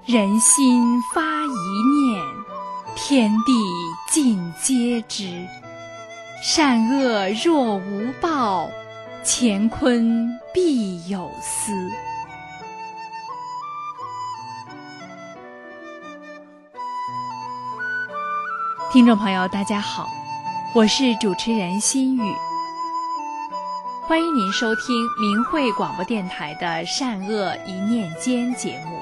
人心发一念，天地尽皆知。善恶若无报，乾坤必有私。听众朋友大家好，我是主持人心雨，欢迎您收听明慧广播电台的善恶一念间节目。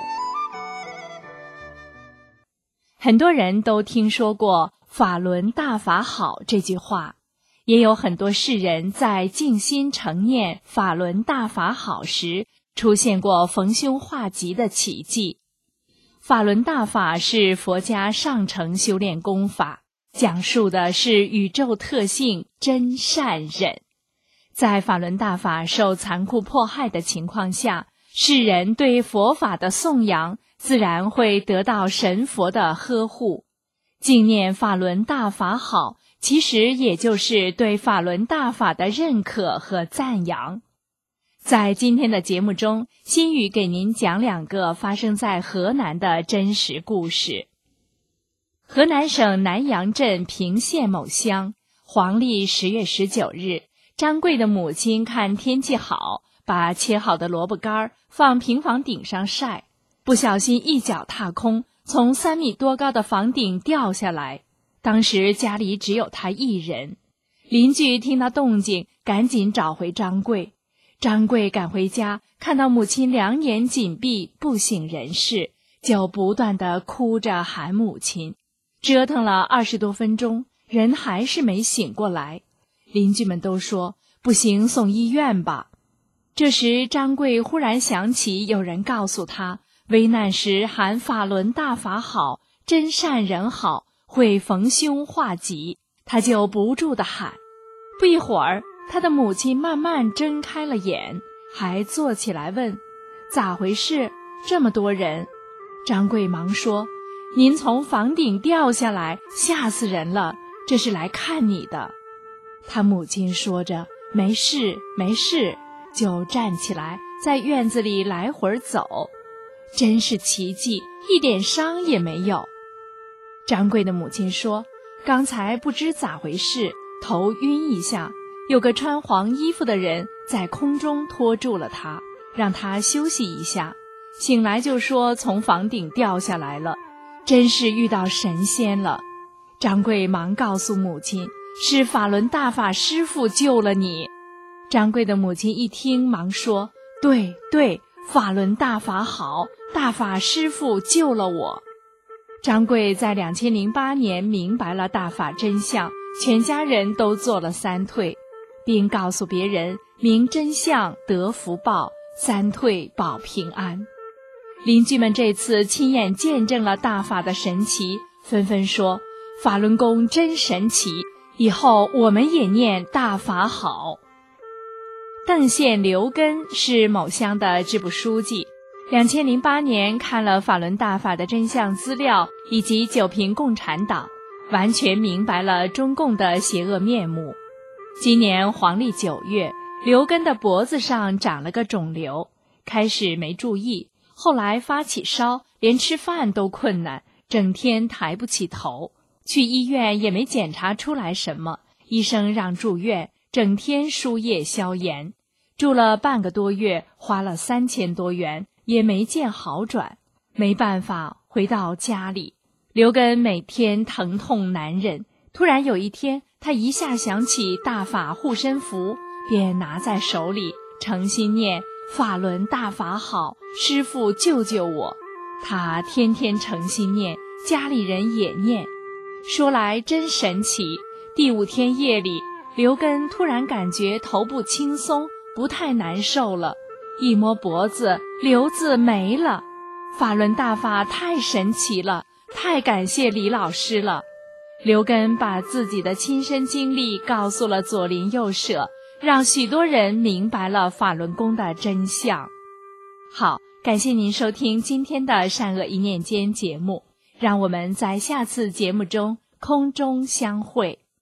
很多人都听说过法轮大法好这句话，也有很多世人在静心诚念法轮大法好时出现过逢凶化吉的奇迹。法轮大法是佛家上乘修炼功法，讲述的是宇宙特性真善忍。在法轮大法受残酷迫害的情况下，世人对佛法的颂扬自然会得到神佛的呵护。敬念法轮大法好，其实也就是对法轮大法的认可和赞扬。在今天的节目中，心雨给您讲两个发生在河南的真实故事。河南省南阳镇平县某乡，黄历10月19日，张贵的母亲看天气好，把切好的萝卜干放平房顶上晒，不小心一脚踏空，从3米多高的房顶掉下来。当时家里只有他一人，邻居听到动静，赶紧找回张贵。张贵赶回家，看到母亲两眼紧闭，不省人事，就不断地哭着喊母亲。折腾了20多分钟，人还是没醒过来。邻居们都说不行，送医院吧。这时张贵忽然想起有人告诉他，危难时喊法轮大法好，真善人好，会逢凶化吉，他就不住地喊。不一会儿，他的母亲慢慢睁开了眼，还坐起来问：咋回事？这么多人？张贵忙说：您从房顶掉下来，吓死人了，这是来看你的。他母亲说着没事没事，就站起来在院子里来回走。真是奇迹，一点伤也没有。张贵的母亲说，刚才不知咋回事，头晕一下，有个穿黄衣服的人在空中拖住了他，让他休息一下。醒来就说从房顶掉下来了，真是遇到神仙了。张贵忙告诉母亲，是法轮大法师父救了你。张贵的母亲一听，忙说：对对，法轮大法好，大法师父救了我。张贵在2008年明白了大法真相，全家人都做了3退，并告诉别人明真相得福报，3退保平安。邻居们这次亲眼见证了大法的神奇，纷纷说法轮功真神奇，以后我们也念大法好。邓县刘根是某乡的支部书记，2008年看了法轮大法的真相资料以及9评共产党，完全明白了中共的邪恶面目。今年黄历9月，刘根的脖子上长了个肿瘤，开始没注意，后来发起烧，连吃饭都困难，整天抬不起头，去医院也没检查出来什么，医生让住院，整天输液消炎，住了半个多月，花了3000多元，也没见好转。没办法，回到家里，刘根每天疼痛难忍。突然有一天，他一下想起大法护身符，便拿在手里，诚心念法轮大法好，师父救救我。他天天诚心念，家里人也念。说来真神奇，第5天夜里，刘根突然感觉头部轻松，不太难受了，一摸脖子，瘤子没了。法轮大法太神奇了，太感谢李老师了。刘根把自己的亲身经历告诉了左邻右舍，让许多人明白了法轮功的真相。好，感谢您收听今天的善恶一念间节目，让我们在下次节目中空中相会。